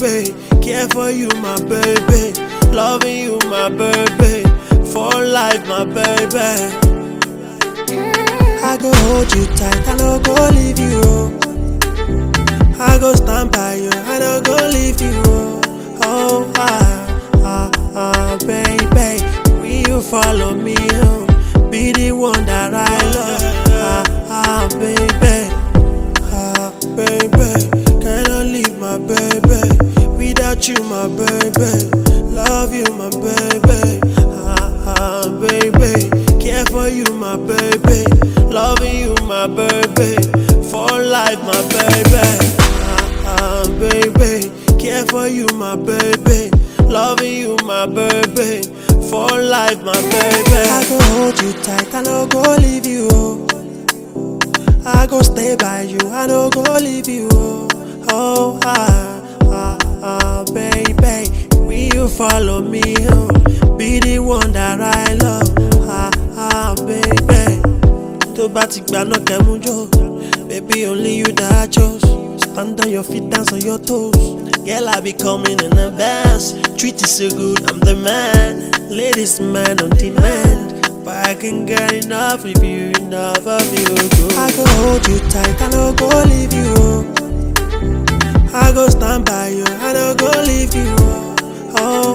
baby. Care for you, my baby. Loving you, my baby. For life, my baby. I go hold you tight, I no go leave you. I go stand by you, I no go leave you. Oh, baby, will you follow me home? Be the one that I love. Baby, cannot leave my baby. Without you, my baby. Love you, my baby. Baby, care for you, my baby. Loving you, my baby. For life, my baby. Baby, care for you, my baby. Loving you, my baby. For life, my baby. I go hold you tight, I no go leave you. I go stay by you, I no go leave you. Oh, baby, will you follow me home? Be the one that I love. Baby, tó bá ti gbà náà kẹ́mú jò. Baby, only you that I chose. Stand on your feet, dance on your toes. Girl, I be coming in advance. Treat you so good, I'm the man. Ladies man on demand. But I can get enough of you, enough of you. Good. I go hold you tight, I no go leave you. I go stand by you, I no go leave you. Oh,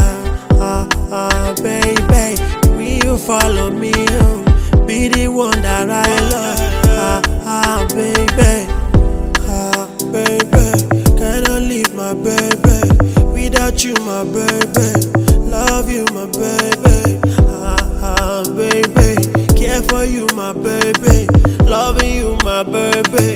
baby, will you follow me home? Be the one that I love. Baby, cannot leave my baby. Without you, my baby. Love you, my baby. Baby, care for you, my baby. Loving you, my baby.